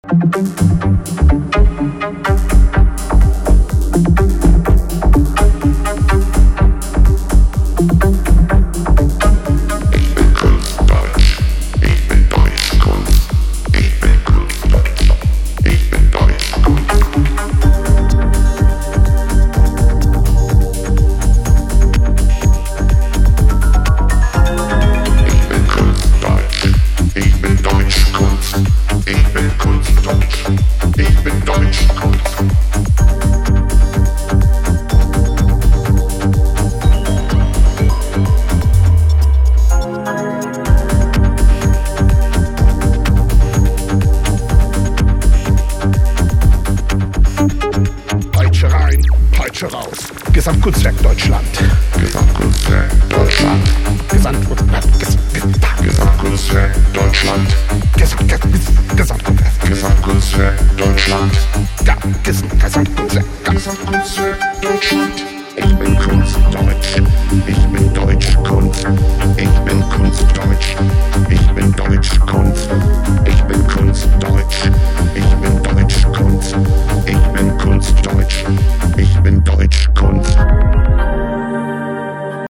Gesamtkunstwerk Deutschland. Gesamtkunstwerk Deutschland. Gesamtkunstwerk Deutschland. Gesamtkunstwerk. Gesamtkunstwerk Deutschland. Ja, Gesamtkunstwerk. Gesamtkunstwerk Deutschland. Ich bin Kunstdeutsch. Ich bin deutsche Kunst. Ich bin Kunstdeutsch.